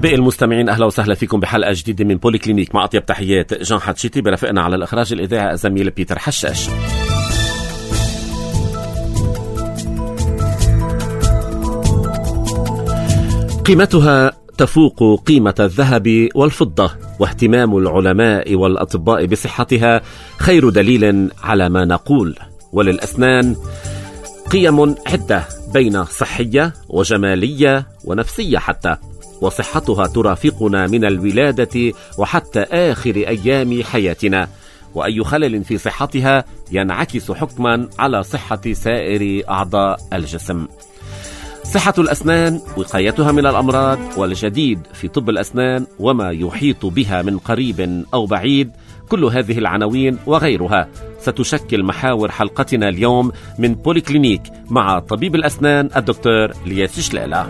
أحبائي المستمعين، أهلا وسهلا فيكم بحلقة جديدة من بولي كلينيك مع أطيب تحيات جان حتشيتي، برفقنا على الإخراج الإذاعي الزميل بيتر حشاش. قيمتها تفوق قيمة الذهب والفضة، واهتمام العلماء والأطباء بصحتها خير دليل على ما نقول. وللأسنان قيم عدة بين صحية وجمالية ونفسية حتى، وصحتها ترافقنا من الولادة وحتى آخر أيام حياتنا، وأي خلل في صحتها ينعكس حكما على صحة سائر أعضاء الجسم. صحة الأسنان، وقايتها من الأمراض، والجديد في طب الأسنان وما يحيط بها من قريب أو بعيد، كل هذه العناوين وغيرها ستشكل محاور حلقتنا اليوم من بولي كلينيك مع طبيب الأسنان الدكتور الياس شلالة.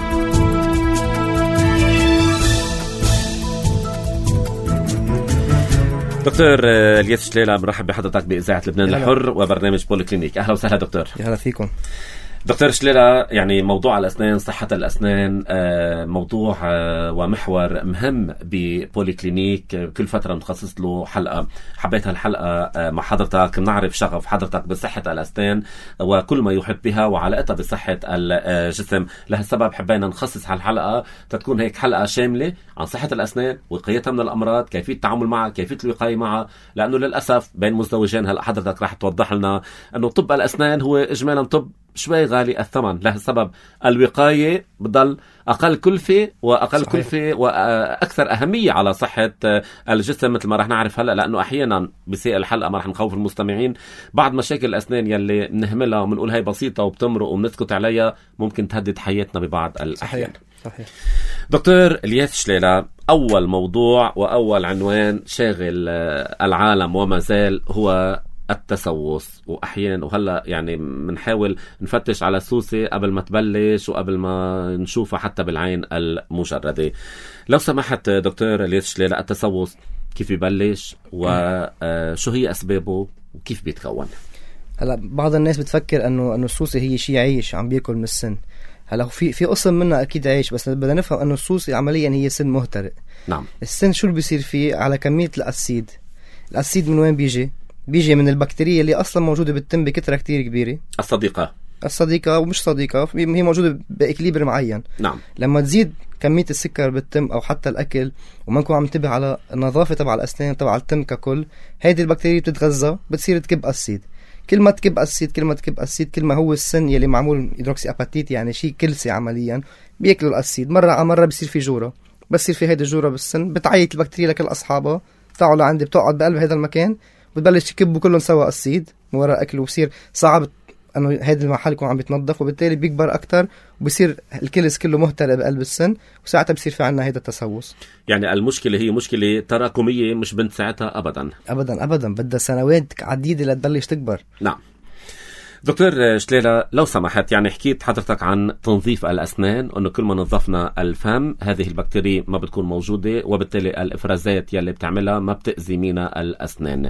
دكتور الياس شلالة، مرحب بحضرتك بإذاعة لبنان الحر وبرنامج بولي كلينيك. أهلا وسهلا دكتور. أهلا فيكم دكتور شلالة. يعني موضوع الأسنان، صحة الأسنان، موضوع ومحور مهم ببولي كلينيك، كل فترة نخصص له حلقة. حبيت هالحلقة مع حضرتك نعرف شغف حضرتك بصحة الأسنان وكل ما يحيط بها وعلاقتها بصحة الجسم. لهالسبب حبينا نخصص هالحلقة تكون هيك حلقة شاملة عن صحة الأسنان، وقايتها من الأمراض، كيفية التعامل معها، كيفية الوقاية معها، لأنه للأسف بين مزدوجين. هلأ حضرتك راح توضح لنا أنه طب الأسنان هو إجمالا طب شوي غالي الثمن. لهالسبب الوقاية بضل أقل كلفة وأقل صحيح. كلفة وأكثر أهمية على صحة الجسم، مثل ما رح نعرف هلأ، لأنه أحيانا بسيء الحلقة ما رح نخوف المستمعين بعض مشاكل الأسنان يلي نهملها ومنقول هاي بسيطة وبتمرق وبنسكت عليها ممكن تهدد حياتنا ببعض الأحيان. صحيح. دكتور الياس شلالة، أول موضوع وأول عنوان شاغل العالم وما زال هو التسوس. وأحيانا وهلأ يعني منحاول نفتش على السوسة قبل ما تبلش وقبل ما نشوفها حتى بالعين المجردة. لو سمحت دكتور الياس شلالة، التسوس كيف يبلش وشو هي أسبابه وكيف بيتكون؟ هلا بعض الناس بتفكر انه السوسة هي شيء عيش عم بياكل من السن. هلا في قسم منها اكيد عيش، بس بدنا نفهم انه السوسة عمليا هي سن مهترئ. نعم. السن شو اللي بيصير فيه على كمية الأسيد من وين بيجي من البكتيريا اللي أصلا موجودة بالتم بكثرة كتير كبيرة، الصديقة ومش صديقة، هي موجودة بإكليبر معين. نعم. لما تزيد كمية السكر بالتم أو حتى الأكل وما نكون عم ننتبه على النظافة تبع الأسنان تبع التم ككل، هيدي البكتيريا بتتغذى بتصير تكب أسيد. كل ما تكب أسيد كل ما هو السن يلي معمول هيدروكسي أباتيت، يعني شيء كلسي عمليا، بيأكلوا الأسيد. مرة على مرة بيصير في جورة، بس يصير في هيدي الجورة بالسن، بتعيط البكتيريا لكل أصحابها تعالوا لعندي، بتقعد بقلب هذا المكان، بتبلش تكبوا كلهم سوا أسيد من وراء أكل، وبصير صعب أنه هذا المحل يكون عم بيتنظف، وبالتالي بيكبر أكتر وبصير الكلس كله مهترئ بقلب السن، وساعتها بصير في عنا هذا التسوس. يعني المشكلة هي مشكلة تراكمية، مش بنت ساعتها أبدا بدها سنوات عديدة لتبلش تكبر. نعم. دكتور شلالة، لو سمحت، يعني حكيت حضرتك عن تنظيف الأسنان، أنه كل ما نظفنا الفم هذه البكتيريا ما بتكون موجودة، وبالتالي الإفرازات يلي بتعملها ما بتأذي منا الأسنان.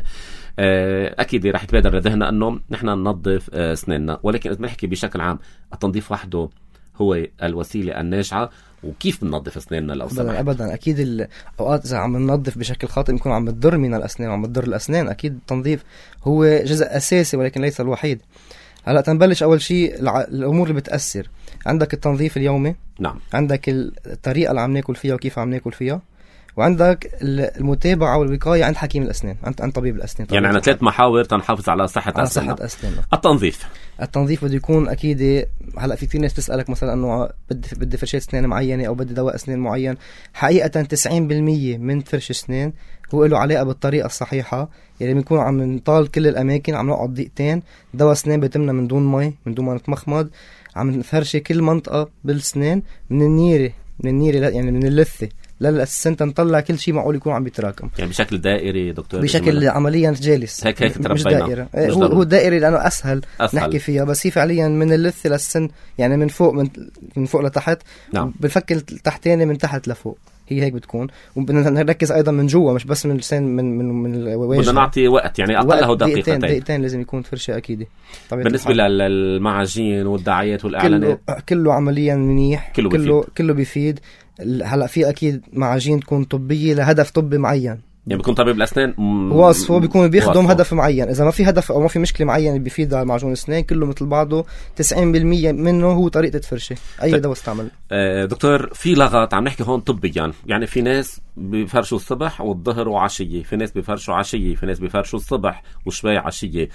أكيد رح يتبادر لذهننا أنه نحن ننظف أسناننا، ولكن إذا نحكي بشكل عام التنظيف وحده هو الوسيلة الناجعة، وكيف بننظف أسناننا لو سمحت؟ أبدا أكيد الأوقات إذا عم ننظف بشكل خاطئ نكون عم نضر من الأسنان وعم نضر الأسنان. أكيد التنظيف هو جزء أساسي ولكن ليس الوحيد. هلا تنبلش أول شيء الأمور اللي بتأثر. عندك التنظيف اليومي. نعم. عندك الطريقة اللي عم ناكل فيها وكيف عم ناكل فيها، وعندك المتابعة والوقاية عند حكيم الأسنان، عند طبيب الأسنان. يعني عندنا 3 محاور تنحافظ على صحة أسناننا. التنظيف بده يكون أكيد. هلا في كثير ناس تسألك مثلا أنه بدي فرشة أسنان معينة أو بدي دواء أسنان معين. حقيقة 90% من فرش أسنان هو له علاقة بالطريقة الصحيحة، يعني بنكون عم نطال كل الأماكن، عم نقعد دقيقتين. دواء أسنان بيتمنا من دون مي، من دون ما نتمخمض، عم نفرش كل منطقة بالأسنان من النيرة يعني من اللثة للأسنان، تنطلع كل شيء معقول يكون عم بيتراكم، يعني بشكل دائري دكتور، بشكل عمليا جالس. هيك مش دائرة، هو دائري لأنه أسهل نحكي فيها، بس هي فعليا من اللثة للسن، يعني من فوق لتحت. نعم. بالفك التحتاني من تحت لفوق، هي هيك بتكون. وبدنا نركز ايضا من جوا مش بس من اللسان من الوجه. بدنا نعطي وقت يعني اقله دقيقتين لازم يكون فرشه اكيد. بالنسبه للمعاجين والدعايات والاعلانات كله عمليا منيح، كله بيفيد. هلا في اكيد معاجين تكون طبيه لهدف طبي معين، يعني بيكون طبيب الأسنان وصفه بيكون بيخدم هدف معين. إذا ما في هدف أو ما في مشكلة معينة بيفيد على معجون الأسنان كله مثل بعضه. 90% منه هو طريقة فرشة أي دواء استعمل. دكتور في لغط عم نحكي هون طبيا، يعني في ناس بيفرشوا الصبح والظهر وعشية، في ناس بيفرشوا عشية، في ناس بيفرشوا الصبح وشوي عشية.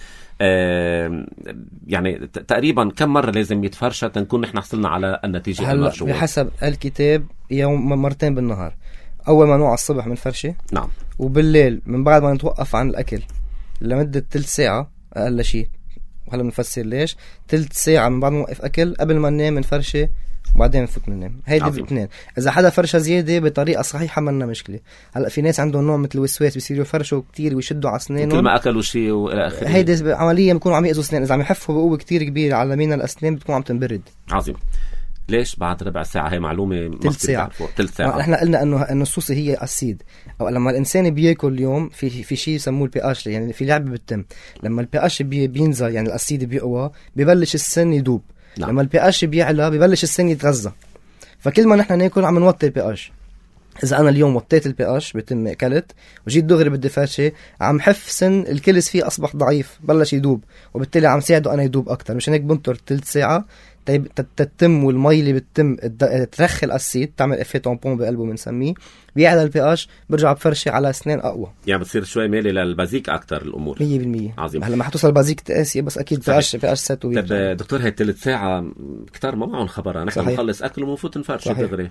يعني تقريبا كم مرة لازم يتفرشى تنكون نحن حصلنا على النتيجة المرجوة؟ بحسب الكتاب يوم مرتين بالنهار. أول ما نوع الصبح من فرشة، نعم، وبالليل من بعد ما نتوقف عن الأكل لمدة 3 ساعة أقل شيء. وهلا بنفسر ليش 3 ساعة من بعد ما نوقف أكل قبل ما ننام من فرشة وبعدين نفوت ننام. هيدي باثنين. إذا حدا فرشة زيادة بطريقة صحيحة منا مشكلة. هلا في ناس عندهم نوع مثل الوسواس بيصيروا يفرشوا كتير ويشدوا على أسنانهم كل ما أكلوا شيء وإلى آخره. هيدي عمليا بيكونوا عم يأذوا أسنان. إذا عم يحفوا بقوة كتير كبيرة على مين الأسنان بتكون عم تنبرد. عظيم. ليش بعد ربع ساعة؟ هي معلومة 3 ساعة. 3 ساعة. احنا قلنا انه الصوصة هي اسيد. او لما الانسان بياكل اليوم في شيء يسموه البي اتش، يعني في لعبة بالتم. لما البي اتش بينزل يعني الاسيد بيقوى ببلش السن يدوب. نعم. لما البي اتش بيعلى ببلش السن يتغذى. فكل ما نحن ناكل عم نوطي البي اتش. اذا انا اليوم وطيت البي اتش بتم اكلت وجيت دغري بدي فرشة عم حف سن الكلس فيه اصبح ضعيف بلش يدوب، وبالتالي عم ساعده انا يدوب اكتر. مشان هيك بنطر 3 ساعة تتم والمي اللي بتتم ترخي الاسيد تعمل افيه تامبون بقلبه بنسميه، بيعلى البي اتش برجع بفرشه على اسنان اقوى، يعني بتصير شوي ميلي للبازيك اكثر الامور 100%. عظيم. هلا ما حتوصل بازيك تقاسي بس اكيد بي اتش ساتو. طيب دكتور هي 3 ساعة كتار ما معهم خبر، نحن بنخلص اكل ومفوت نفرش دغري.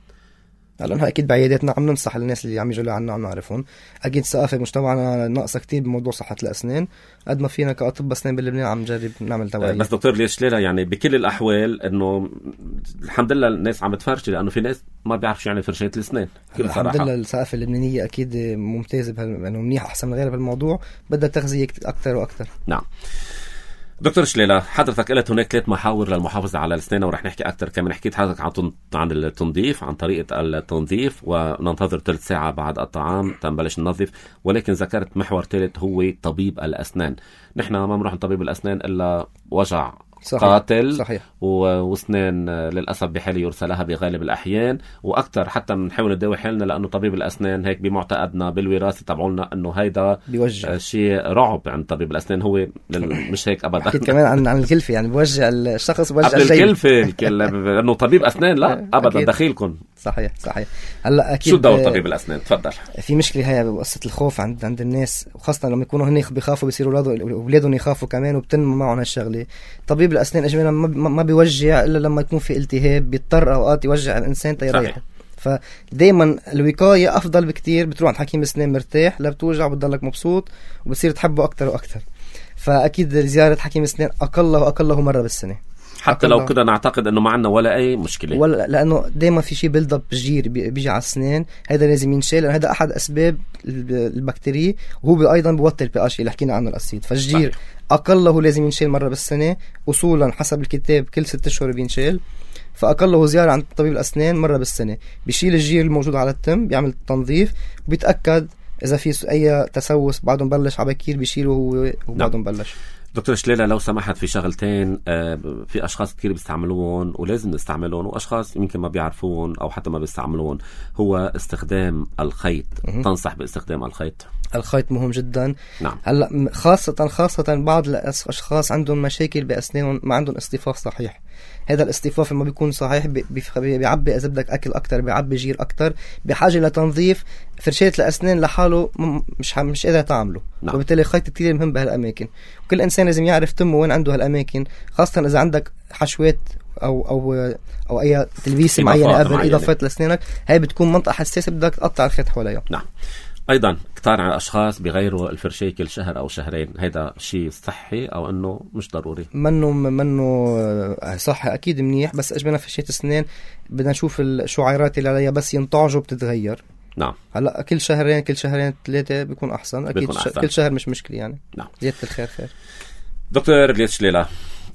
هلا اكيد بعياداتنا عم ننصح الناس اللي عم يجوا عنا عم نعرفهم. اكيد ثقافه مجتمعنا ناقصه كتير بموضوع صحه الاسنان. قد ما فينا كاطباء اسنان بلبنان عم نجرب نعمل توعيه. بس دكتور ليش ليلى يعني بكل الاحوال انه الحمد لله الناس عم تفرش، لانه في ناس ما بيعرفش يعني فرشة الاسنان. الحمد لله الثقافه اللبنانيه اكيد ممتازه انه منيح احسن من غيرها بالموضوع، بدها تغذيه اكثر واكثر. نعم دكتور شليلة، حضرتك قلت هناك 3 محاور للمحافظة على الأسنان ورح نحكي أكثر. كمان حكيت حضرتك عن التنظيف، عن طريقة التنظيف، وننتظر 3 ساعة بعد الطعام تنبلش ننظف. ولكن ذكرت محور ثالث هو طبيب الأسنان. نحن ما بنروح لطبيب الأسنان إلا وجع صحيح. قاتل صحيح. واسنان للأسف بحال يرسلها بغالب الأحيان، وأكثر حتى بنحاول نداوي حالنا لأنه طبيب الأسنان هيك بمعتقدنا بالوراثة تبعولنا أنه هيدا شيء رعب عند طبيب الأسنان. هو مش هيك أبدا. حكيت كمان عن الكلفة، يعني بوجع الشخص بوجع الكلفة أنه طبيب أسنان لا أبدا دخيلكم. صحيح. هلا اكيد شو دور طبيب الاسنان؟ تفضل. في مشكله هي بقصه الخوف عند الناس، وخاصه لما يكونوا هن بيخافوا بيصيروا اولادهم يخافوا كمان وبتنمو معهم هالشغله. طبيب الاسنان اجمالا ما بيوجع الا لما يكون في التهاب، بيضطر اوقات يوجع الانسان تيريحه. فدايما الوقايه افضل بكتير. بتروح عند حكيم اسنان مرتاح، لا بتوجع وبتضلك مبسوط وبتصير تحبه اكتر واكتر. فاكيد زياره حكيم اسنان اقله مره بالسنه. حتى لو كده نعتقد انه ما عندنا ولا اي مشكله، ولا لانه دائما في شيء بيلد اب جير بيجي على الاسنان. هذا لازم ينشال لانه هذا احد اسباب البكتيريا، وهو ايضا بوطي البي اتش اللي حكينا عنه الاسيد. فالجير اقله لازم ينشال مره بالسنه، اصولا حسب الكتاب كل 6 اشهر بينشال. فاقله زياره عند طبيب الاسنان مره بالسنه، بيشيل الجير الموجود على التم، بيعمل تنظيف وبيتاكد اذا في اي تسوس بعده مبلش على بكير بيشيله هو وبعده مبلش. دكتور شليلة لو سمحت، في شغلتين في أشخاص كتير بيستعملوهم ولازم نستعملهم، وأشخاص يمكن ما بيعرفون أو حتى ما بيستعملوهم، هو استخدام الخيط. تنصح باستخدام الخيط؟ الخيط مهم جدا. نعم. هلا خاصة بعض الأشخاص عندهم مشاكل بأسنانهم، ما عندهم اصطفاف صحيح. هذا الاصطفاف لما بيكون صحيح بيعبي إذا بدك أكل أكتر، بيعبي جير أكتر، بحاجة لتنظيف. فرشاة الأسنان لحاله مش قادر تعمله. نعم. وبالتالي الخيط كتير مهم بهالأماكن، وكل إنسان لازم يعرف تمه وين عنده هالأماكن، خاصة إذا عندك حشوات أو أي تلبيسة معينة قبل إضافات لأسنانك. هاي بتكون منطقة حساسة بدك تقطع الخيط حواليها. نعم. أيضا كتار عن الأشخاص بغيروا الفرشاة كل شهر أو شهرين. هذا شيء صحي أو أنه مش ضروري؟ منه صحي أكيد منيح، بس أجمعنا فرشاة السنان بدنا نشوف الشعيرات اللي عليها بس ينطعجوا بتتغير. نعم. هلا كل شهرين 3 بيكون أحسن. أكيد كل شهر مش مشكلة يعني. نعم. زيادة الخير خير. دكتور إلياس شليلة،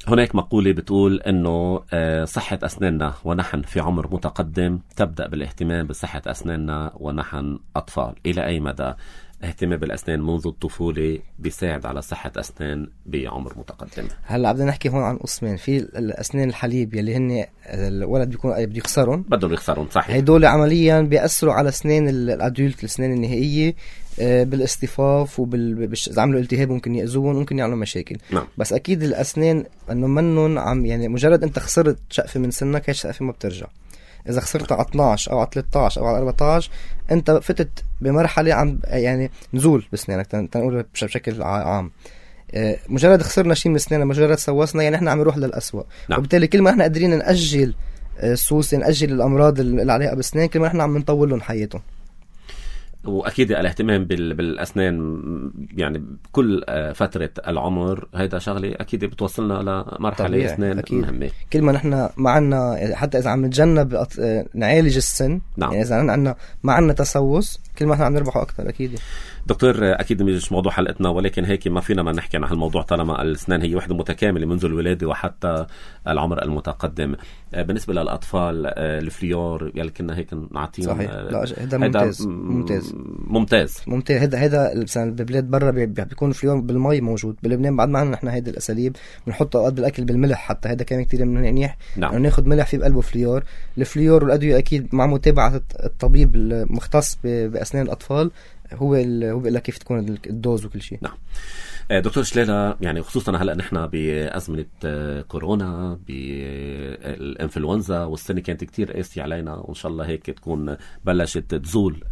هناك مقولة بتقول أنه صحة أسناننا ونحن في عمر متقدم تبدأ بالاهتمام بصحة أسناننا ونحن أطفال. إلى أي مدى اهتمام بالأسنان منذ الطفولة بيساعد على صحة أسنان بعمر متقدم؟ هلا بدنا نحكي هون عن قسمين. في الأسنان الحليب يلي هن الولد بيكون بده يخسرهم، صحيح. هدول عمليا بيأثروا على أسنان الأدولت، الأسنان النهائية، بالاصطفاف إذا عملوا التهاب ممكن يأذوهم، ممكن يعملوا مشاكل. نعم. بس أكيد الأسنان إنه منن عم يعني مجرد أنت خسرت شقفة من سنك، هاي الشقفة ما بترجع. إذا خسرت على 12 أو على 13 أو على 14 أنت فتت بمرحلة عم يعني نزول بسنانك، تنقول بشكل عام. مجرد خسرنا شيء من سناننا، مجرد سوسنا، يعني إحنا عم نروح للأسوأ. نعم. وبالتالي كل ما إحنا قادرين نأجل السوس، نأجل الأمراض اللي عليها بسنان، كل ما إحنا عم نطول لهم حياتهم. وأكيد الاهتمام بالأسنان يعني كل فترة العمر هيدا شغلة أكيد بتوصلنا لمرحلة أسنان مهمة. كل ما نحن معنا حتى إذا عم نتجنب نعالج السن، نعم. يعني إذا عنا ما عنا تسوس، كل ما نحن عم نربحه أكتر. أكيد دكتور، أكيد مش موضوع حلقتنا، ولكن هيك ما فينا ما نحكي عن هالموضوع طالما الأسنان هي وحدة متكاملة منذ الولادة وحتى العمر المتقدم. بالنسبة للأطفال الفليور يلي كنا هيك نعطيهم، صحيح. لا هذا ممتاز. هذا ببلاد برا بيكون الفليور بالمي موجود. بلبنان بعد ما عندنا نحن هيدا الأساليب بنحطه أوقات بالأكل بالملح، حتى هذا كمان كتير منيح. نعم. ناخد ملح في بقلبه فليور. الفليور والأدوية أكيد مع متابعة الطبيب المختص بأسنان الأطفال، هو بيقول لك كيف تكون الدوز وكل شيء. نعم. دكتور شليلة، يعني خصوصا هلأ نحن بأزمنة كورونا، بالإنفلونزا، والسنة كانت كتير قاسية علينا، وإن شاء الله هيك تكون بلشت تزول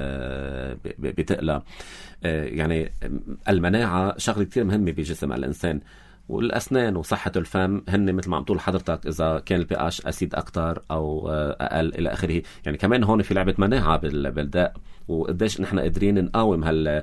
بتقلى. يعني المناعة شغلة كتير مهمة بجسم الإنسان، والأسنان وصحة الفم هن مثل ما عم تقول حضرتك إذا كان البي اتش أسيد أكتر أو أقل إلى آخره. يعني كمان هون في لعبة مناعة بالداء، وقديش نحن قادرين نقاوم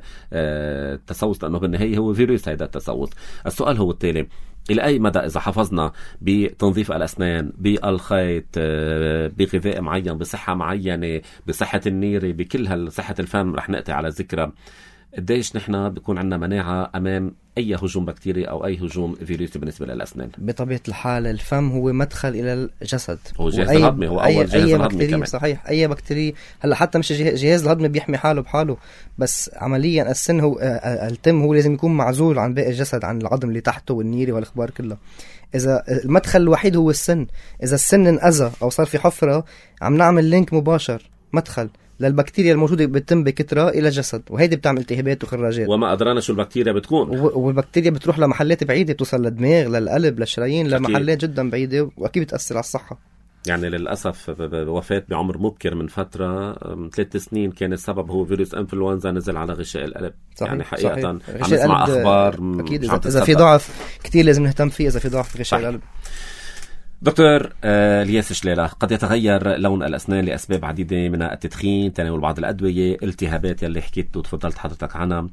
هالتسوس، لأنه بالنهاية هو فيروس هيدا التسوس. السؤال هو التالي: إلى أي مدى إذا حافظنا بتنظيف الأسنان، بالخيط، بغذاء معين، بصحة معينة، بصحة النيرة، بكل صحة الفم، رح نقطع على ذكرى، قديش نحن بيكون عندنا مناعة أمام أي هجوم بكتيري أو أي هجوم فيروسي بالنسبة للأسنان؟ بطبيعة الحال الفم هو مدخل إلى الجسد، هو جهاز الهضمي، هو أول جهاز الهضمي كمان. صحيح. أي بكتيريا هلا حتى مش جهاز الهضمي بيحمي حاله بحاله، بس عمليا السن هو التم هو لازم يكون معزول عن باقي الجسد، عن العظم اللي تحته والنيري والأخبار كلها. إذا المدخل الوحيد هو السن، إذا السن انأذى أو صار في حفرة، عم نعمل لينك مباشر، مدخل للبكتيريا الموجودة بالتم بكترة إلى الجسد، وهيدي بتعمل التهابات وخراجات. وما أدرانا شو البكتيريا بتكون، والبكتيريا بتروح لمحلات بعيدة، بتوصل للدماغ، للقلب، للشرايين، لمحلات جدا بعيدة، وأكيد بتأثر على الصحة. يعني للأسف وفاة بعمر مبكر من فترة 3 سنين كان السبب هو فيروس إنفلونزا نزل على غشاء القلب. صحيح. يعني حقيقة عم نسمع أخبار أكيد إذا في ضعف كتير لازم نهتم فيه، إذا في ضعف في غشاء القلب. دكتور الياس شليلة، قد يتغير لون الأسنان لأسباب عديدة، من التدخين، تناول بعض الأدوية، التهابات يلي حكيت وتفضلت حضرتك عنها.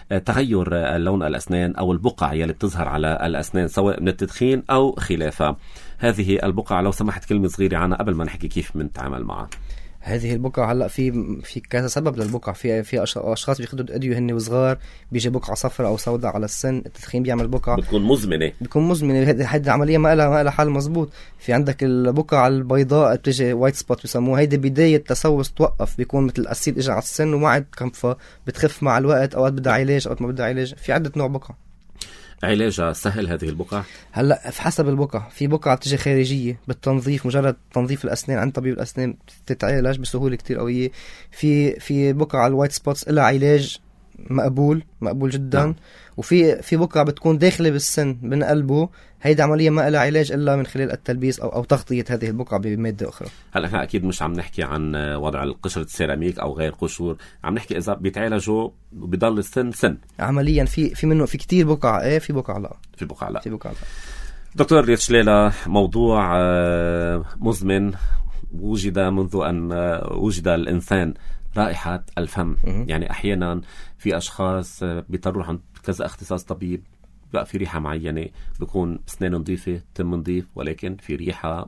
تغير لون الأسنان أو البقع يلي بتظهر على الأسنان سواء من التدخين أو خلافه، هذه البقع لو سمحت كلمة صغيرة عنها قبل ما نحكي كيف بنتعامل معها. هذه البقع هلا في كذا سبب للبقع. في اشخاص بياخذوا ادويه هن وصغار، بيجي بقعه صفراء او سوداء على السن. التدخين بيعمل بقعه بتكون مزمنه. هذه عمليه ما لها حل مزبوط. في عندك البقعه البيضاء بتيجي وايت سبوت بيسموها، هيدي بدايه تسوس توقف، بيكون مثل الاسيد اجى على السن وما عاد كنفه، بتخف مع الوقت، اوقات بدها علاج اوقات ما بدها علاج. في عده نوع بقع. علاجها سهل هذه البقع؟ هلا في حسب البقع. في بقع بتيجي خارجيه بالتنظيف، مجرد تنظيف الاسنان عند طبيب الاسنان بتتعالج بسهوله كتير قويه. في بقع الوايت سبوتس لها علاج مقبول جدا. نعم. وفي بقع بتكون داخله بالسن بنقلبه، هيدا عمليه ما لها علاج الا من خلال التلبيس او تغطيه هذه البقع بماده اخرى. هلا احنا اكيد مش عم نحكي عن وضع القشره السيراميك او غير قشور، عم نحكي اذا بيتعالجوا وبيضل السن سن. عمليا في منه في كتير بقع في بقع لا. في بقع لا. دكتور الياس شليلة، موضوع مزمن وجد منذ ان وجد الانسان، رائحة الفم. يعني أحيانا في أشخاص بيضطروا عند كذا اختصاص طبيب، بقى في ريحة معينة، بيكون أسنان نظيفة، تم نظيف، ولكن في ريحة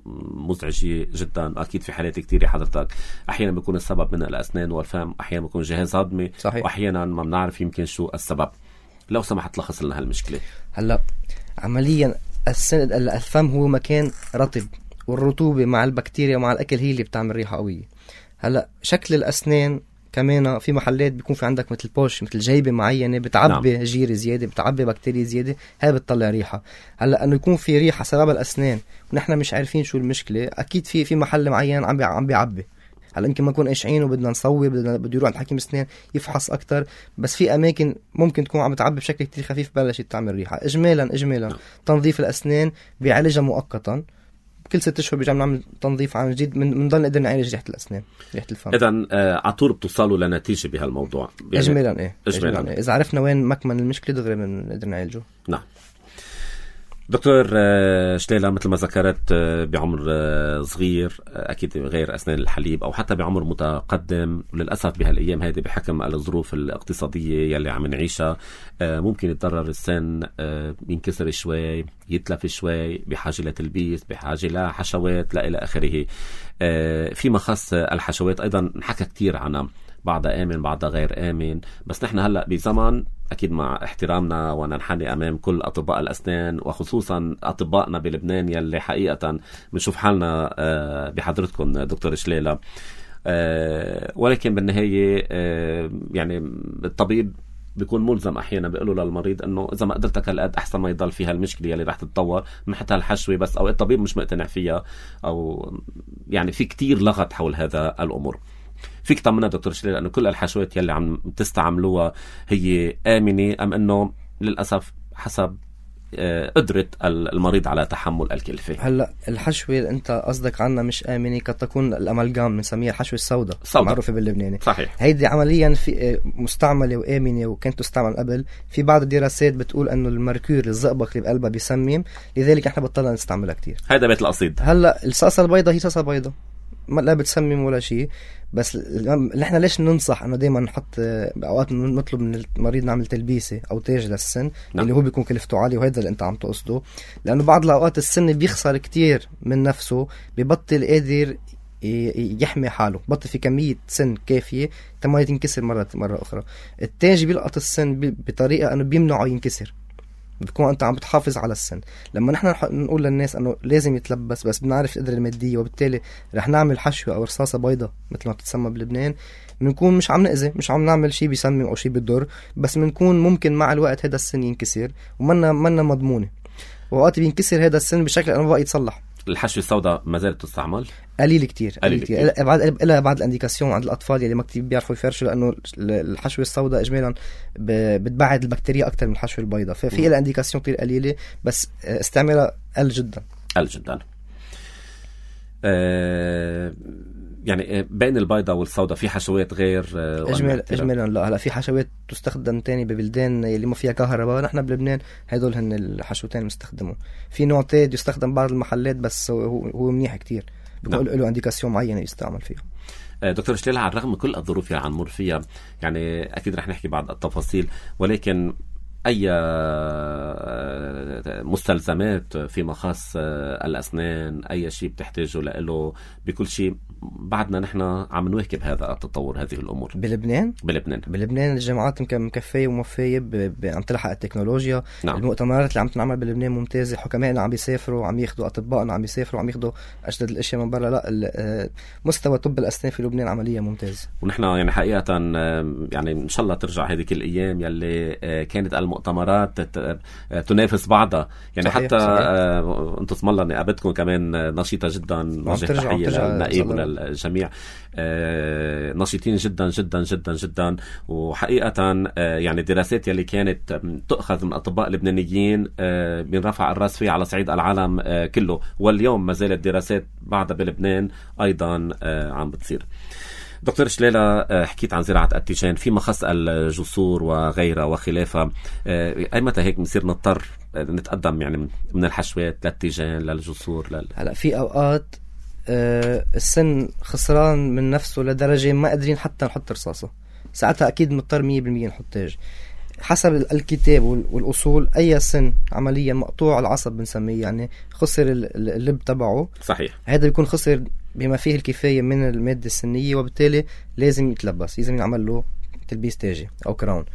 مزعجة جدا. أكيد في حالات كتيرة حضرتك، أحيانا بيكون السبب من الأسنان والفم، أحيانا بيكون جهاز هضمي، وأحيانا ما بنعرف يمكن شو السبب. لو سمحت لخص لنا هالمشكلة. هلا عمليا الفم هو مكان رطب، والرطوبة مع البكتيريا ومع الأكل هي اللي بتعمل ريحة قوية. هلا شكل الأسنان كمان في محلات بيكون في عندك مثل بوش، مثل جيبة معينة بتعبي جير زيادة، بتعبي بكتيريا زيادة، هاي بتطلع ريحة. هلا انه يكون في ريحة سبب الأسنان ونحن مش عارفين شو المشكلة، أكيد في محل معين عم بيعبي. هلا يمكن ما نكون قاشعين وبدنا نصوي، بده يروح عند حكيم اسنان يفحص اكتر، بس في اماكن ممكن تكون عم تعبي بشكل كتير خفيف بلشت تعمل ريحه. اجمالا تنظيف الاسنان بيعالجها مؤقتا، كل 6 اشهر بيرجع نعمل تنظيف عن جديد، بنضل نقدر نعالج ريحه الاسنان، ريحه الفم. اذا على طول بتوصلوا لنتيجه بهالموضوع يعني اجمالا اذا عرفنا وين مكمن المشكله دغري بنقدر نعالجه. نعم دكتور شليلة، مثل ما ذكرت بعمر صغير أكيد غير أسنان الحليب، أو حتى بعمر متقدم، للأسف بهالأيام هذه بحكم الظروف الاقتصادية يلي عم نعيشها ممكن يتضرر السن، ينكسر شوي، يتلف شوي، بحاجة لتلبيس، بحاجة لحشوات إلى آخره. فيما خص الحشوات أيضا نحكى كتير عنها، بعضها آمن بعضها غير آمن، بس نحن هلأ بزمن أكيد مع احترامنا وننحني أمام كل أطباء الأسنان، وخصوصا أطبائنا بلبنان يلي حقيقة بنشوف حالنا بحضرتكم دكتور شليلة، ولكن بالنهاية يعني الطبيب بيكون ملزم أحيانا بيقولوا للمريض أنه إذا ما قدرتك هالقد أحسن ما يضل فيها المشكلة اللي راح تتطور من حتى الحشوة، بس أو الطبيب مش مقتنع فيها، أو يعني في كتير لغط حول هذا الأمور. فيك طمنا دكتور شليلة أنه كل الحشوات يلي عم تستعملوها هي آمنة، أم أنه للأسف حسب قدرة المريض على تحمل الكلفة؟ هلا الحشوة اللي انت قصدك عنها مش آمنة، قد تكون الأمالجام بنسميها الحشوة السوداء معروفة باللبناني. صحيح. هيدي عمليا في مستعملة وآمنة وكانت تستعمل قبل. في بعض الدراسات بتقول انه المركور الزئبق اللي بقلبها بيسمم، لذلك احنا بطلنا نستعملها كتير. هذا بيت القصيد. هلا الصلصة البيضاء هي صلصة بيضاء لا بتسمم ولا شيء، بس نحن ليش ننصح انه دائما نحط اوقات نطلب من المريض نعمل تلبيسه او تاج للسن اللي هو بيكون كلفته عالي، وهذا اللي انت عم تقصده، لانه بعض الاوقات السن بيخسر كتير من نفسه، ببطل قادر يحمي حاله، بطل في كمية سن كافية تما ينكسر مرة أخرى. التاج بيلقط السن بطريقة أنه بيمنعه ينكسر، بتكون أنت عم بتحافظ على السن. لما نحن نقول للناس أنه لازم يتلبس، بس بنعرف القدرة المادية، وبالتالي رح نعمل حشوة أو رصاصة بيضة مثل ما بتتسمى بلبنان، بنكون مش عم نأذي، مش عم نعمل شيء بيسمم أو شيء بيضر، بس بنكون ممكن مع الوقت هذا السن ينكسر ومنا مضمونة، ووقت بينكسر هذا السن بشكل أنه بقى يتصلح. الحشوة السوداء ما زالت تستعمل؟ قليل كتير. إلا بعض الانديكاسيون عند الأطفال اللي ما كتير بيعرفوا يفرشوا، لأنه الحشوة السوداء إجمالا بتبعد البكتيريا أكتر من الحشوة البيضاء، ففي لها انديكاسيون كتير قليلة، بس استعمالها قل جدا. يعني بين البيضاء والسوداء في حشوات غير اجمالا لا. هلا في حشوات تستخدم تاني ببلدان اللي ما فيها كهرباء، نحن بلبنان هدول هن الحشوتين المستخدمون. في نوع تاني يستخدم بعض المحلات، بس هو منيح كتير، بيقول له انديكاسيون معينه يستعمل فيها. دكتور شليلة، على الرغم من كل الظروف اللي عم نمر فيها، يعني اكيد رح نحكي بعض التفاصيل، ولكن أي مستلزمات فيما خاص الأسنان، أي شيء بتحتاجه له بكل شيء، بعدنا نحن عم نواكب هذا التطور، هذه الأمور. بلبنان الجامعات مكفية وموفية، عم تلحق التكنولوجيا. نعم. المؤتمرات اللي عم تنعمل بلبنان ممتازة، حكمائنا عم بيسافروا، عم ياخدوا أطبائنا عم بيسافروا، عم ياخدوا أجدد الأشياء من برا. لا، مستوى طب الأسنان في لبنان عملية ممتاز، ونحن يعني حقيقة يعني إن شاء الله ترجع هذه الأيام يلي كانت المؤتمرات تنافس بعضها، يعني صحيح. حتى انتم اسم الله نقابتكم كمان نشيطة جدا، نوجه تحية للنائب وللجميع، نشيطين جدا جدا جدا جدا. وحقيقة يعني الدراسات يلي كانت تؤخذ من أطباء لبنانيين بنرفع الرأس فيها على صعيد العالم كله، واليوم ما زالت دراسات بعدها بلبنان أيضا عم بتصير. دكتور شليلة، حكيت عن زراعة التيجان فيما خص الجسور وغيرها وخلافها، أي متى هيك بنصير نضطر نتقدم يعني من الحشوات للتيجان للجسور هلا في أوقات السن خسران من نفسه لدرجة ما قادرين حتى نحط رصاصة، ساعتها أكيد مضطر 100% نحط تاج. حسب الكتاب والأصول أي سن عمليا مقطوع العصب بنسميه، يعني خسر اللب تبعه. صحيح. هذا بيكون خسر بما فيه الكفاية من المادة السنية، وبالتالي لازم يتلبس، لازم يعمل له تلبيس تاجي أو كراون.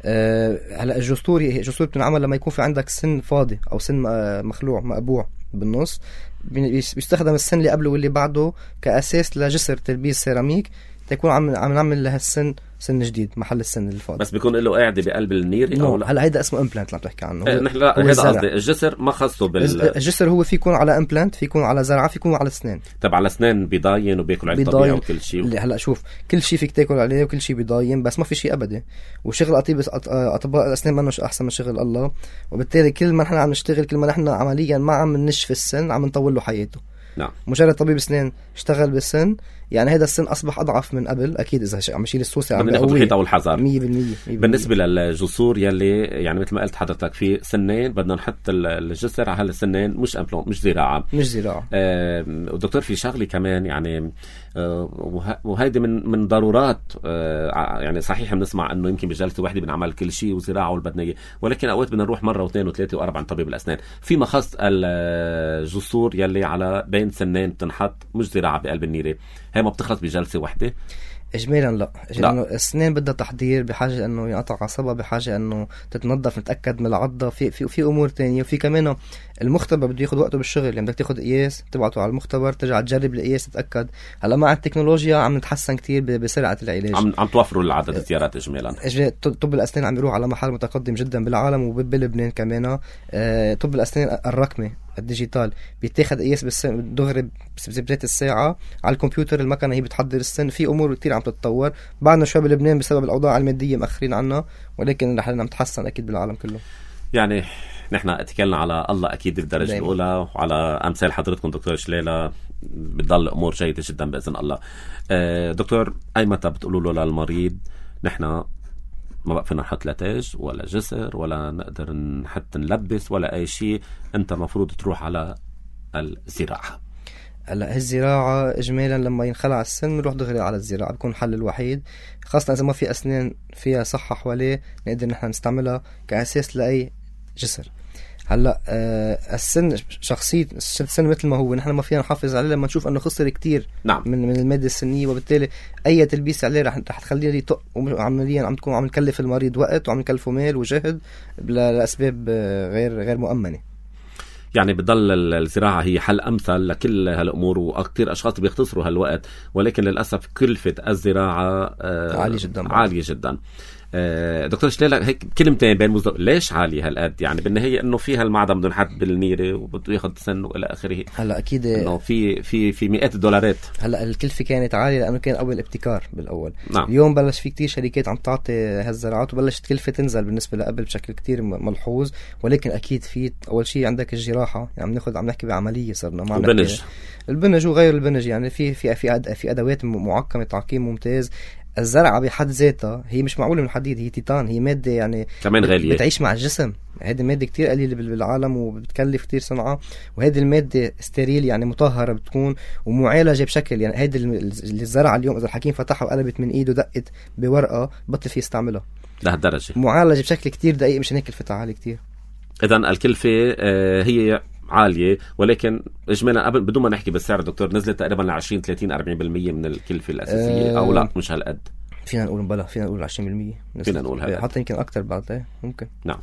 هلا الجسور بتنعمل لما يكون في عندك سن فاضي او سن مخلوع مقبوع بالنص، بيستخدم السن اللي قبله واللي بعده كأساس لجسر تلبيس سيراميك تكون عم نعمل لها السن سن جديد محل السن الفاضي. بس بيكون له قاعده بقلب النير او لا؟ هلا هيدا اسمه امبلانت اللي عم تحكي عنه. نحن لا هذا قصدي الجسر ما خصه الجسر هو في يكون على امبلانت، في يكون على زرعه، في يكون على اسنان. طب على اسنان بيضاين وبياكل على الطبيعي وكل شيء. هلا شوف كل شيء فيك تاكل عليه وكل شيء بيضاين، بس ما في شيء ابدي. وشغل اطباء الاسنان منه احسن من شغل الله، وبالتالي كل ما نحن عم نشتغل كل ما نحن عمليا ما عم ننشف السن، عم نطول له حياته. نعم. مجرد طبيب اسنان اشتغل بالسن، يعني هذا السن اصبح اضعف من قبل. اكيد اذا عم يشيل السوسه عم ناخذ الحيطه والحذر 100%. بالنسبه بالمية. للجسور يلي يعني مثل ما قلت حضرتك في سنين بدنا نحط الجسر على هالسنين، مش امبلون، مش زراعه. ودكتور في شغله كمان يعني وهيدي من ضرورات يعني صحيح بنسمع انه يمكن بجلسه واحده بنعمل كل شيء وزراعه والبدنيه، ولكن اوقات بدنا نروح مره واثنين وثلاثه واربعه عند طبيب الاسنان. في مخص الجسور يلي على بين سنين بتنحط مش زراعه بقلب النيره، هي ما بتخلص بجلسه واحده اجمالا. لا لانه السنين بدها تحضير، بحاجه انه ينقطع عصبها، بحاجه انه تتنظف، نتاكد من العضه، في امور تانية. وفي كمان المختبر بده ياخذ وقته بالشغل، يعني بدك تاخذ قياس تبعته على المختبر، ترجع تجرب القياس تتاكد. هلا مع التكنولوجيا عم نتحسن كتير بسرعه العلاج، عم توفروا العدد الزيارات اجمالا. طب الاسنان عم يروح على محل متقدم جدا بالعالم وبلبنان كمان. طب الاسنان الرقمي الديجيتال بيتاخد قياس دغري بزبدة الساعة على الكمبيوتر، المكنة هي بتحضر السن. في أمور كتير عم تتطور، بعدنا شوي بلبنان بسبب الأوضاع المادية مأخرين عنا، ولكن رح نتحسن تحسن أكيد بالعالم كله. يعني نحن اتكلنا على الله أكيد بالدرجة دايما الأولى، وعلى أمثال حضرتكم دكتور شليلة بتضل أمور جيدة جدا بإذن الله. دكتور أي متى بتقولوا له للمريض نحن ما بقى فينا نحط لا تاج ولا جسر ولا نقدر حتى نلبس ولا أي شيء، أنت المفروض تروح على الزراعة؟ هلا الزراعة إجمالا لما ينخلع السن نروح دغري على الزراعة، بيكون الحل الوحيد، خاصة إذا ما في أسنان فيها صحة حواليه نقدر نحن نستعملها كأساس لأي جسر. هلا السن شخصية السن مثل ما هو، نحن ما فينا نحافظ عليه لما نشوف انه خسر كتير نعم. من المادة السنية، وبالتالي اي تلبيس عليه رح تخليه يطق، وعمليا عم تكون عم نكلف المريض وقت وعم نكلفه مال وجهد لأسباب غير مؤمنة. يعني بضل الزراعة هي حل أمثل لكل هالأمور، وأكثر أشخاص بيختصروا هالوقت، ولكن للأسف كلفة الزراعة عالية جدا. دكتور شليلة هيك كلمتين بين ليش عالي هالقد؟ يعني بالنهاية انه فيها المعدن بده ينحط بالنيرة وبده ياخذ سن والى اخره. هلا اكيد انه في مئات الدولارات. هلا الكلفة كانت عالية لانه كان اول ابتكار بالاول. نعم. اليوم بلش في كتير شركات عم تعطي هالزراعات وبلشت كلفة تنزل بالنسبة لقبل بشكل كتير ملحوظ، ولكن اكيد في اول شيء عندك الجراحة، يعني عم نحكي بعملية صرنا ما عم نحكي البنج وغير البنج، يعني في ادوات معقمة تعقيم ممتاز. الزرعة بحد ذاتها هي مش معقولة من الحديد، هي تيتان، هي مادة يعني كمان غالية، بتعيش مع الجسم. هذه مادة كتير قليلة بالعالم وبتكلف كتير صنعة، وهذه المادة ستيريل يعني مطهرة بتكون ومعالجة بشكل، يعني هذه الزرعة اليوم إذا الحكيم فتحها وقلبت من إيده دقت بورقة بطل فيه يستعملها لهالدرجة، معالجة بشكل كتير دقيق، مش هيك كلفتها عالية كتير. إذن الكلفة هي عالية، ولكن إجمالا قبل بدون ما نحكي بالسعر دكتور نزلت تقريبا ل 20 30 40% من الكلفة الأساسية أو لا مش هالقد؟ فينا نقول بلا، فينا نقول 20%، فينا نقول هذا، حتى يمكن أكتر بعد ممكن. نعم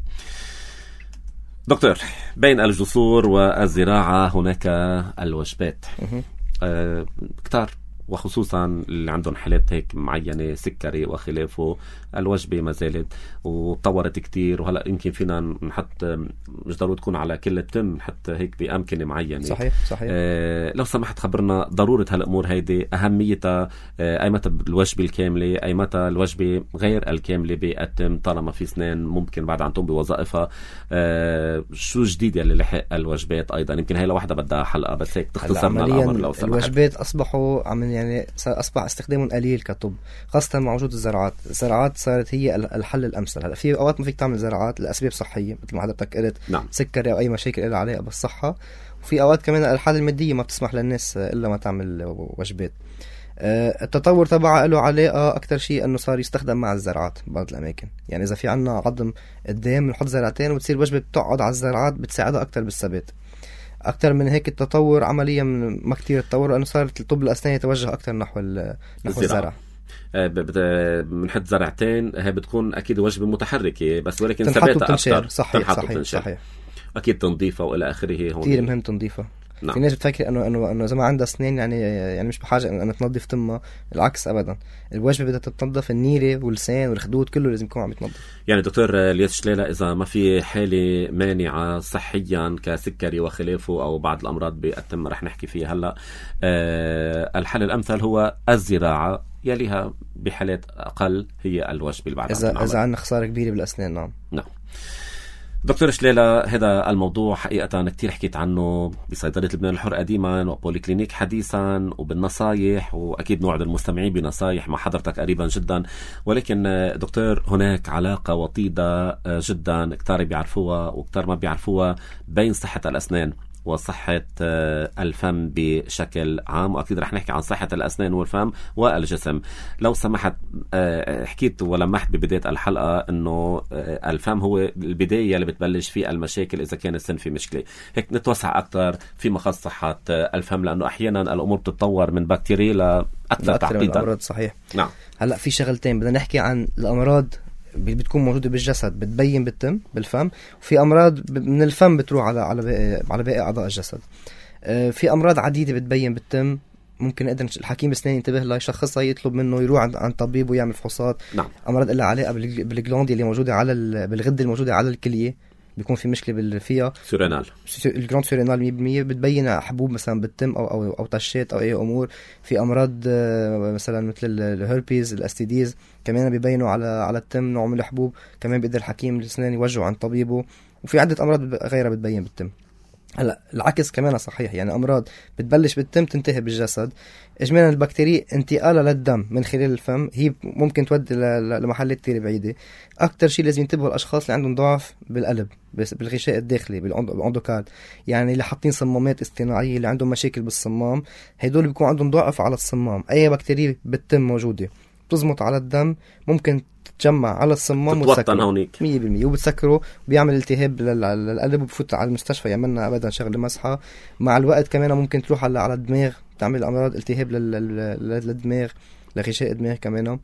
دكتور، بين الجسور والزراعة هناك الوجبات كتار، وخصوصا اللي عندهم حالات هيك معينة سكري وخلافه، الوجبة ما زالت وتطورت كتير، وهلأ يمكن فينا نحط مش ضروري تكون على كل التم، حتى هيك بأمكنة معينة. صحيح. لو سمحت خبرنا ضرورة هالأمور هيدي، أهميتها، أي متى الوجبة الكاملة، أي متى الوجبة غير الكاملة بالتم طالما في سنان ممكن بعد عن تقوم بوظائفها، شو جديد يلي لحق الوجبات أيضا؟ يمكن هي لوحدة بدها حلقة، بس هيك تختصرنا الأمر لو سمحت. الوجبات أصبحوا يعني أصبح استخدامهم قليل كطب، خاصة مع وجود الزراعات صارت هي الحل الأمثل. هلا في أوقات ما فيك تعمل زراعات لأسباب صحية مثل ما حضرتك قلت، نعم. سكري أو أي مشاكل لها علاقة بالصحة، وفي أوقات كمان الحالة المادية ما بتسمح للناس إلا ما تعمل وجبات. التطور تبعه له علاقة أكتر شيء أنه صار يستخدم مع الزراعات بعض الأماكن، يعني إذا في عنا عظم قدام نحط زرعتين وتصير وجبة بتقعد على الزراعات بتساعدها أكتر بالثبات. أكتر من هيك التطور عمليا ما كتير تطور، لأنه صارت الطب الأسنان يتوجه أكتر نحو الزرع. بنحط زرعتين، هي بتكون اكيد وجبه متحركه بس ولكن ثباتها اكثر. صحيح اكيد تنظيفها والى اخره. هون كثير مهم تنظيفها. في ناس بتفكر انه اذا ما عندها اسنان يعني مش بحاجه ان تنظف تمها. العكس ابدا، الوجبه بدها تتنظف، النيره واللسان والخدود كله لازم يكون عم يتنظف. يعني دكتور الياس شليلة، اذا ما في حاله مانعه صحيا كسكري وخلافه او بعض الامراض بالتم رح نحكي فيها هلا، الحل الامثل هو الزراعه، يليها بحالات اقل هي الوجبه اللي بعدها اذا عندنا خساره كبيره بالاسنان. نعم دكتور شليلة، هذا الموضوع حقيقة كتير حكيت عنه بصيدلة لبنان الحر قديما وبوليكلينيك حديثا وبالنصايح، وأكيد نوعد المستمعين بنصايح مع حضرتك قريبا جدا. ولكن دكتور هناك علاقة وطيدة جدا كتار بيعرفوها وكتار ما بيعرفوها بين صحة الأسنان وصحة الفم بشكل عام، وأكيد رح نحكي عن صحة الأسنان والفم والجسم. لو سمحت، حكيت ولمحت ببداية الحلقة أنه الفم هو البداية اللي بتبلش فيه المشاكل إذا كان السن في مشكلة. هيك نتوسع أكتر في مخص صحة الفم، لأنه أحيانا الأمور بتتطور من بكتيريا لأكثر تعقيدا. صحيح. نعم. هلأ في شغلتين بدنا نحكي عن الأمراض بتكون موجودة بالجسد بتبين بالتم بالفم، وفي أمراض من الفم بتروح على باقي أعضاء الجسد. في أمراض عديدة بتبين بالتم، ممكن قدر الحكيم الأسنان ينتبه لها يشخصها، يطلب منه يروح عن طبيب ويعمل فحوصات. نعم. أمراض لها علاقة بالجلاند اللي موجودة بالغدة الموجودة على الكلية، بيكون في مشكلة فيها سورينال، الجراند سورينال 100% بتبين حبوب مثلا بالتم أو تشات أو أي أمور. في أمراض مثلا مثل الهربيز، الاستيديز كمان بيبينوا على التم، نوع من الحبوب كمان بيقدر الحكيم الأسنان يوجهه عن طبيبه. وفي عدة أمراض غيرها بتبين بالتم. هلا العكس كمان صحيح، يعني أمراض بتبلش بالتم تنتهي بالجسد. إجمالا البكتيريا انتقالها للدم من خلال الفم هي ممكن تودي لمحلات كتير بعيدة. أكتر شيء لازم ينتبهوا الأشخاص اللي عندهم ضعف بالقلب، بالغشاء الداخلي، بالاندوكارد، يعني اللي حاطين صمامات اصطناعية، اللي عندهم مشاكل بالصمام، هيدول بيكون عندهم ضعف على الصمام. أي بكتيريا بالتم موجودة بتزمط على الدم ممكن تتجمع على الصمام وتسكره 100%، وبتسكره بيعمل التهاب للقلب وبفوت على المستشفى، يعملنا أبدا شغل مسحة. مع الوقت كمان ممكن تروح على الدماغ، تعمل أمراض التهاب للدماغ، لغشاء الدماغ كمان.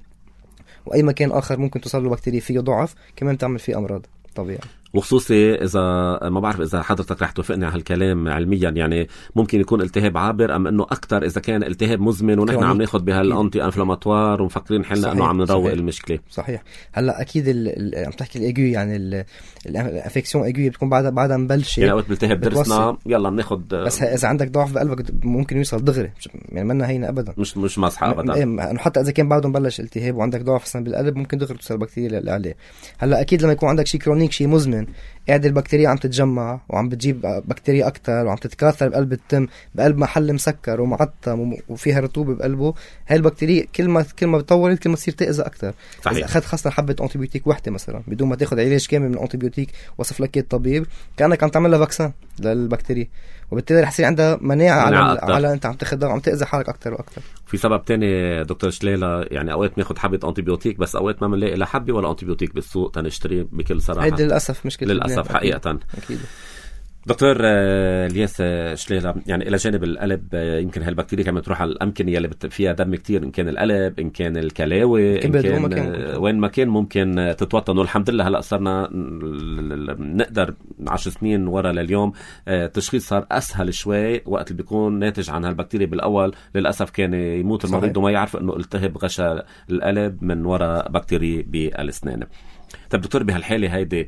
وأي مكان آخر ممكن تصل له بكتيريا فيه ضعف كمان تعمل فيه أمراض طبيعي. وخصوصي إذا ما بعرف إذا حضرتك رح توافقني على هالكلام علميا، يعني ممكن يكون التهاب عابر أم إنه أكتر إذا كان التهاب مزمن ونحن عم ناخد بهالأنتي أنفلاماتوار ومفكرين حلنا إنه عم نروق المشكلة. صحيح. هلا أكيد عم تحكي الإيجوي، يعني الانفكسيون إيجوي بتكون بعدها مبلشة، يعني وقت بلتهب درسنا يلا بناخد. بس إذا عندك ضعف بقلبك ممكن يوصل دغري، يعني منا هينا أبدا، مش مصحة أبدا. حتى إذا كان بعده مبلش التهاب وعندك ضعف بالقلب ممكن دغري توصل البكتيريا اللي عليه. هلا أكيد لما يكون عندك شيء كرونيك، شيء مزمن، قاعد البكتيريا عم تتجمع وعم بتجيب بكتيريا أكتر وعم تتكاثر بقلب التم، بقلب محل مسكر ومعتم وفيها رطوبة بقلبه، هاي البكتيريا كل ما بتطورت كل ما تصير تأذى أكتر. إذا أخذت خاصة حبة أنتيبيوتيك واحدة مثلا بدون ما تاخد علاج كامل من الأنتيبيوتيك وصف لك الطبيب، كأنك عم تعمل لها فاكسان للبكتيريا، وبالتالي رح يصير عندها مناعة على أنت عم تاخدها وعم تأذى حالك أكتر وأكتر. في سبب تاني دكتور شليلة، يعني أوقات بناخد حبة أنتيبيوتيك بس أوقات ما بنلاقي لا حبة ولا أنتيبيوتيك بالسوق تنشتري بكل صراحة. هيدا للأسف مشكلة، للأسف حقيقة. أكيد. دكتور الياس شليلة، يعني إلى جانب القلب يمكن هالبكتيريا كمان تروح على الأمكنة اللي فيها دم كتير، إن كان القلب، إن كان الكلاوي، إن كان وين ما كان ممكن تتوطن. والحمد لله هلأ صرنا نقدر 10 سنين ورا لليوم تشخيص صار أسهل شوي. وقت اللي بيكون ناتج عن هالبكتيريا بالأول للأسف كان يموت المريض وما يعرف إنه التهب غشا القلب من وراء بكتيريا بالأسنان. طب دكتور بهالحالة هيدي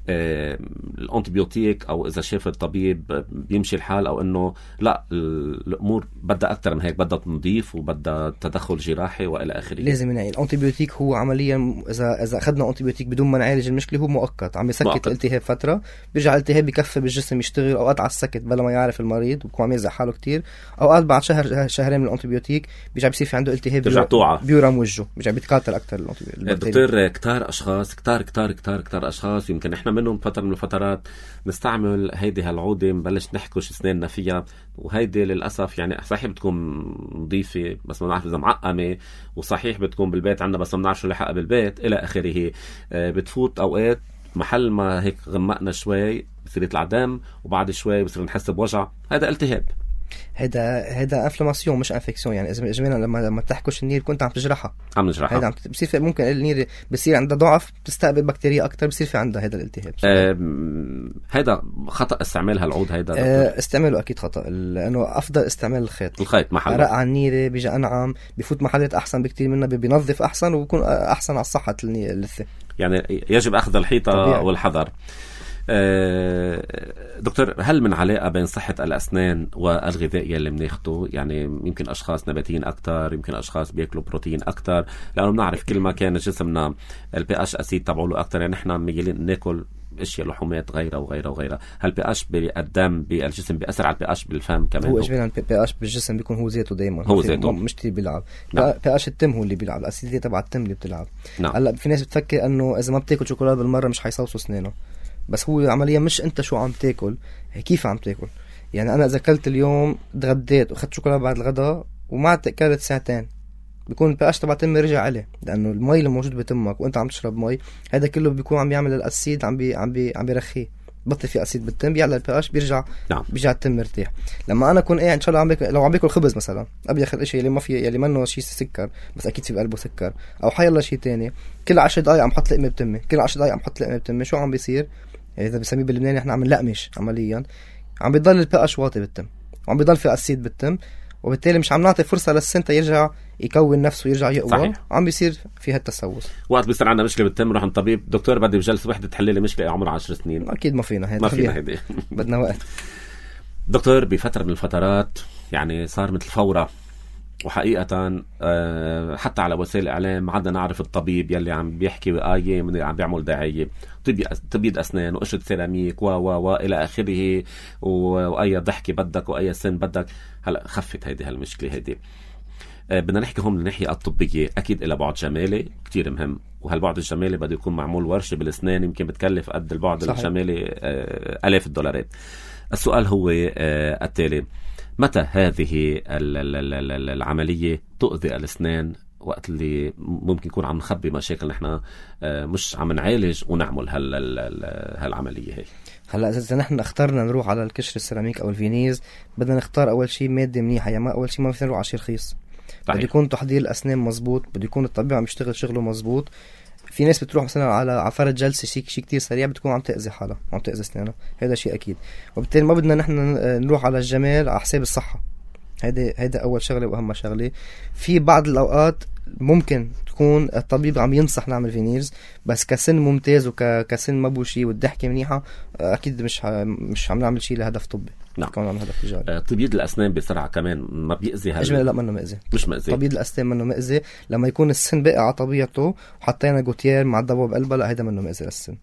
الانتيبيوتيك او اذا شاف الطبيب بيمشي الحال، او انه لا الامور بدها اكثر من هيك، بدها تنظيف وبدها تدخل جراحي والى اخره؟ لازم نعالج الانتيبيوتيك. هو عمليا اذا اخذنا انتيبيوتيك بدون ما نعالج المشكله هو مؤقت، عم يسكت الالتهاب فتره، بيرجع الالتهاب بكفي بالجسم يشتغل، اوقات على السكت بلا ما يعرف المريض وبكون عم يزعل حاله كتير، اوقات بعد شهرين من الانتيبيوتيك بيرجع بيصير في عنده التهاب، بيورم وجهه، بيرجع بيتكاثر اكثر الانتيبيوتيك. دكتور كتار اشخاص كتار اشخاص يمكن احنا منهم فتره من الفترات نستعمل هيدي هالعوده نبلش نحكش اسناننا فيها، وهيدي للاسف يعني صحيح بتكون نظيفه بس ما بنعرف اذا معقمه، وصحيح بتكون بالبيت عندنا بس ما بنعرف شو اللي حقها بالبيت الى اخره. بتفوت اوقات محل ما هيك غمقنا شوي بصير يطلع دم، وبعد شوي بصير نحس بوجع، هذا التهاب. هيدا انفلاماسيون مش انفكسيون. يعني اذا اجمالا لما تحكش النير كنت عم تجرحها، هيدا بصير في ممكن النير بصير عندها ضعف، بتستقبل بكتيريا اكثر، بصير في عندها هذا الالتهاب. هيدا خطا استعمال هالعود هيدا؟ استعماله اكيد خطا، لانه افضل استعمال الخيط محل رق على النيره، بيجي انعم، بيفوت محلات احسن بكتير منها، بينظف احسن وبيكون احسن على صحه اللثه. يعني يجب اخذ الحيطه طبيعي. والحذر. دكتور، هل من علاقة بين صحة الأسنان والغذاء اللي بناخده؟ يعني يمكن أشخاص نباتيين أكتر، يمكن أشخاص بيأكلوا بروتين أكتر، لأنه بنعرف كل ما كان جسمنا الPH أسيد تبعوله أكتر، يعني نحن ميالين ناكل اشياء لحومات غيرها وغيرها وغيرها. هل PH بالدم بالجسم بيأثر على الPH بالفم كمان؟ هو اجمالا PH بالجسم بيكون هو ذاته دائما، هو ذاته مش اللي بيلعب. نعم. PH التم هو اللي بيلعب، الاسيدية تبع التم اللي بتلعب. نعم. هلا في ناس بتفكر انه اذا ما بتاكل شوكولاته بالمره مش حيصوصوا اسنانه، بس هو عمليا مش انت شو عم تاكل، كيف عم تاكل. يعني انا اذا اكلت اليوم تغديت واخذت شوكولاته بعد الغداء وما اكلت ساعتين، بيكون الPH تبع تمي رجع عليه، لانه المي اللي موجود بتمك وانت عم تشرب مي، هذا كله بيكون عم يعمل الاسيد، عم بيرخيه، بطل في اسيد بالتم، بيعلى الPH بيرجع. نعم. بيرجع التم مرتاح. لما انا اكون قاعد ان شاء الله لو عم باكل خبز مثلا، ابي اخذ شيء اللي ما في، اللي منه شيء سكر بس اكيد في بقلبه سكر، او حيلا شيء تاني، كل 10 دقائق عم حط لقمه بتمي، كل 10 دقائق عم حط لقمه بتمي، شو عم بيصير؟ اذا بسميه باللبناني احنا عم نلقمش عمليا، عم بيضل الPH واطي بالتم، وعم بيضل في اسيد بالتم، وبالتالي مش عم نعطي فرصه للسن يرجع يكون نفسه ويرجع يقوى. صحيح. عم بيصير في هالتسوس. وقت بيصير عندنا مشكله بالتم نروح الطبيب، دكتور بدي بجلسه وحده تحل لي مشكله عمرها 10 سنين. اكيد ما فينا هيدي بدنا وقت. دكتور، بفتره من الفترات يعني صار مثل فوره، وحقيقة حتى على وسائل الإعلام عدنا نعرف الطبيب يلي عم بيحكي وآية من عم بيعمل داعية، تبييض أسنان وقشرة سيراميك و إلى آخره، وأي ضحكة بدك وأي سن بدك. هلأ خفت هالمشكلة هيدي. بدنا نحكي هون من الناحية الطبية، أكيد إلى بعد جمالي كتير مهم، وهالبعد الجمالي بده يكون معمول ورشة بالأسنان يمكن بتكلف قد البعد صحيح. الجمالي آلاف الدولارات. السؤال هو التالي: متى هذه العملية تؤذي الأسنان وقت اللي ممكن يكون عم نخبي مشاكل نحن مش عم نعالج ونعمل هالعملية هي؟ هلا إذا نحن اخترنا نروح على الكشر السيراميك أو الفينيز، بدنا نختار أول شيء مادة منيحة. يعني أول شيء ما فينا نروح على شيء رخيص، بده يكون تحضير الأسنان مزبوط، بده يكون الطبيب عم يشتغل شغله مزبوط. في ناس بتروح مثلا على فرد جلسة شيء كتير سريع، بتكون عم تأذي حالها، عم تأذي أسنانها، هذا شيء أكيد. وبالتالي ما بدنا نحن نروح على الجمال على حساب الصحة. هيدا أول شغلة وأهم شغلة. في بعض الأوقات ممكن تكون الطبيب عم ينصح نعمل فينيرز، بس كسن ممتاز وكسن ما بو شيء والضحكة منيحة، أكيد مش عم نعمل شيء لهدف طبي. نعم. كمان عم هدف تجاري. تبييض الأسنان بسرعة كمان ما بيأذي لا، منه مأذي. مش مأذي. تبييض الأسنان منه مأذي لما يكون السن بقى على طبيعته وحطينا جوتير مع الضباب بقلبه، لا هيدا منه مأذي للسن.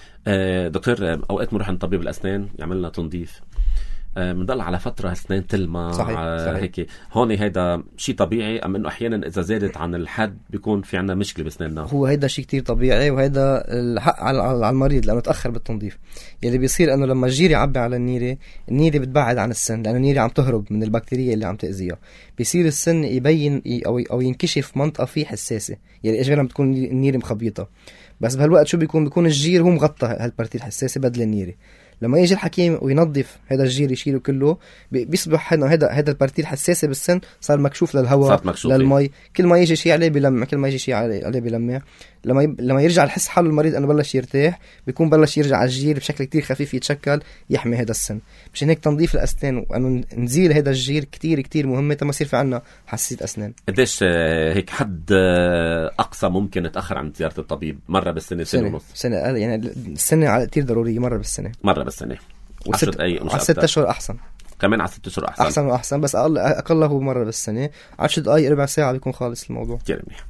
دكتور، أوقات بنروح عند طبيب الأسنان يعملنا تنظيف، بنضل على فترة أسنان تلمع. صحيح. هيك هون هيدا شيء طبيعي، أم إنه أحيانا إذا زادت عن الحد بيكون في عنا مشكلة بسناننا؟ هو هيدا شيء كتير طبيعي، وهيدا الحق على المريض لأنه تأخر بالتنظيف. يلي بيصير إنه لما الجير يعبي على النيرة بتبعد عن السن، لأنه النيرة عم تهرب من البكتيريا اللي عم تأذيها. بيصير السن يبين أو ينكشف منطقة فيه حساسة، يلي إجمالا بتكون النيرة مخبيطة، بس بهالوقت شو بيكون الجير هو مغطى هالبارتي الحساسة بدل النيرة. لما يجي الحكيم وينظف هذا الجير يشيله كله، بيصبح هذا البارتي الحساسه بالسن صار مكشوف للهواء للمي. كل ما يجي شيء عليه بيلمع، كل ما يجي شيء عليه بيلمع. لما يرجع يحس حاله المريض انه بلش يرتاح، بيكون بلش يرجع على الجير بشكل كتير خفيف يتشكل يحمي هذا السن. مشان هيك تنظيف الاسنان وانه نزيل هذا الجير كتير كتير مهمه تما يصير في عنا حساسيه اسنان. قديش هيك حد اقصى ممكن نتاخر عن زياره الطبيب؟ مره بالسنه، سنه ونص، سنه اقل. يعني السنه كتير ضروريه، مره بالسنه. 10 دقائق مش 6 أشهر أحسن. كمان على 6 أشهر أحسن وأحسن، بس أقله مرة بالسنة. 10 دقائق ربع ساعة بيكون خالص الموضوع. كتير منيح.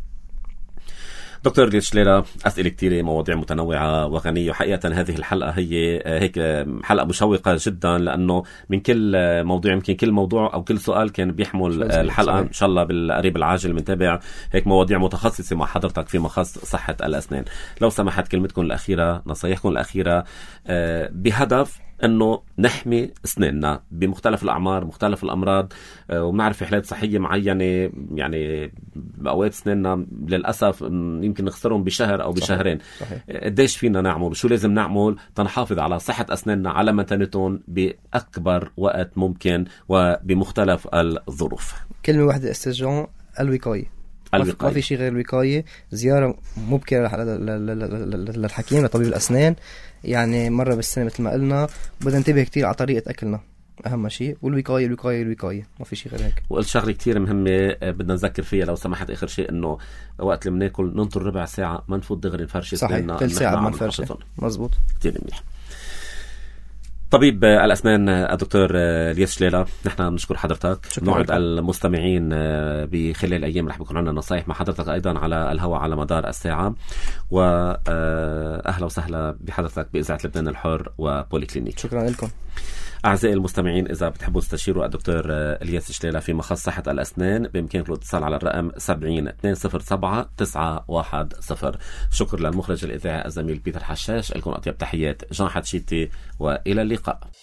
دكتور جيل شليرة، أسئلة كتيرة، مواضيع متنوعة وغنية، وحقيقة هذه الحلقة هي هيك حلقة مشوقة جدا، لأنه من كل موضوع يمكن كل موضوع أو كل سؤال كان بيحمل الحلقة. إن شاء الله بالقريب العاجل منتابع هيك مواضيع متخصصة مع حضرتك في مخص صحة الأسنان. لو سمحت كلمتكم الأخيرة، نصايحكم الأخيرة بهدف انه نحمي اسناننا بمختلف الاعمار، مختلف الامراض، وبنعرف في حالات صحيه معينه يعني باوقات اسناننا للاسف يمكن نخسرهم بشهر او بشهرين. قديش فينا نعمل، شو لازم نعمل تنحافظ على صحه اسناننا على متانتهم باكبر وقت ممكن وبمختلف الظروف؟ كلمه واحده استاذ، الوقايه. ما في شيء غير الوقاية. زيارة مبكرة للحكيم لطبيب الأسنان، يعني مرة بالسنة مثل ما قلنا. بدنا ننتبه كتير على طريقة أكلنا، أهم شيء، والوقاية الوقاية الوقاية، ما في شيء غير هيك. وقلت شغلة كتير مهمة بدنا نذكر فيها لو سمحت آخر شيء، إنه وقت اللي بناكل ننطر ربع ساعة، ما نفوت دغري نفرش سناننا. صحيح، 3 ساعات ما نفرشه. مزبوط، كتير منيح. طبيب الأسنان الدكتور الياس شليلة، نحن بنشكر حضرتك. نوعد المستمعين بخلال الأيام رح بيكون عندنا نصايح مع حضرتك أيضا على الهواء على مدار الساعة. وأهلا وسهلا بحضرتك بإذاعة لبنان الحر وبولي كلينيك. شكرا لكم أعزائي المستمعين. إذا بتحبوا تستشيروا الدكتور الياس شليلة في مخص صحة الأسنان، بإمكانكم الاتصال على الرقم 70-207-910. شكر للمخرج الإذاعي الزميل بيتر حشاش. لكم أطيب تحيات جان حتشيتي، وإلى اللقاء.